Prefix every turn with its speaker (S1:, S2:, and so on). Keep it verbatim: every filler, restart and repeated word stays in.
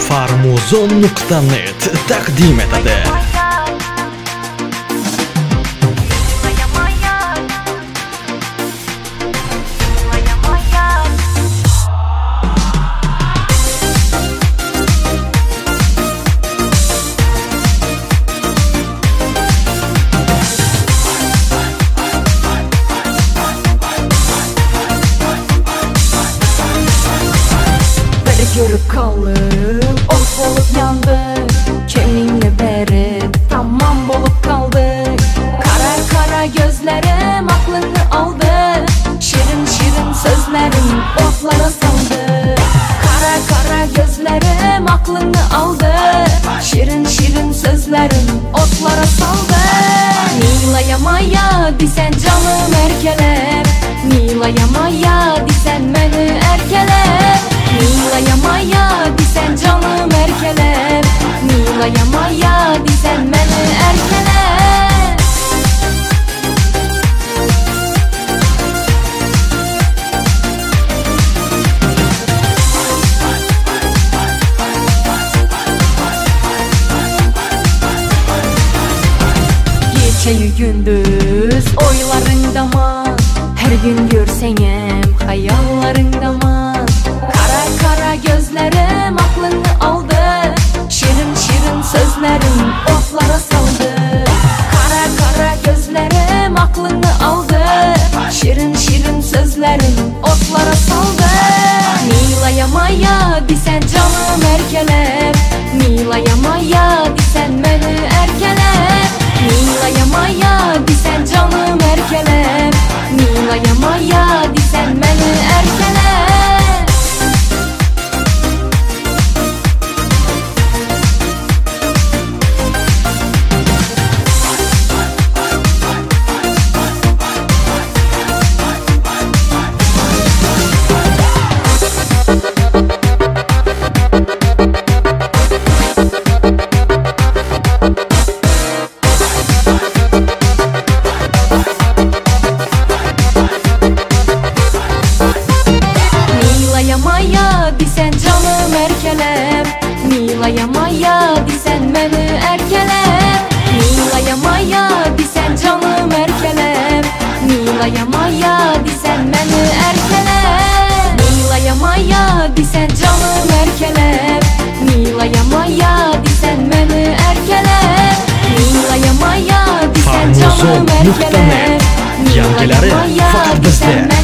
S1: farmuzon nuqta net taqdim etadi.
S2: Görüp kaldım, olup olup yandık. Kiminle beri tamam bolup kaldık. Kara kara gözlerim aklını aldı. Şirin şirin sözlerim otlara saldı. Kara kara gözlerim aklını aldı. Şirin şirin sözlerim otlara saldı. Nilaya maya disen canım erkeler, Nilaya maya disen beni erkeler. Nilaya maya disen canım erkeler, Nilaya maya disen beni erkeler. Geceyi gündüz oylarında mı? Her gün görsenem hayallarında mı? Kara kara gözlerim aklını aldı. Şirin şirin sözlerim otlara saldı. Kara kara gözlerim aklını aldı. Şirin şirin sözlerim otlara saldı. Nilaya maya disen canım erkeler, Nilaya maya disen beni erkeler. Nilaya maya disen canım erkeler, Nilaya maya disen beni erkeler. Nilaya maya disen canım erkeler, Nilaya maya disen beni erkeler. Nilaya maya disen canım erkeler, Nilaya maya disen beni erkeler. Nilaya maya disen canım erkeler, Nilaya maya disen beni erkeler. Nilaya maya disen canım erkeler, Nilaya maya disen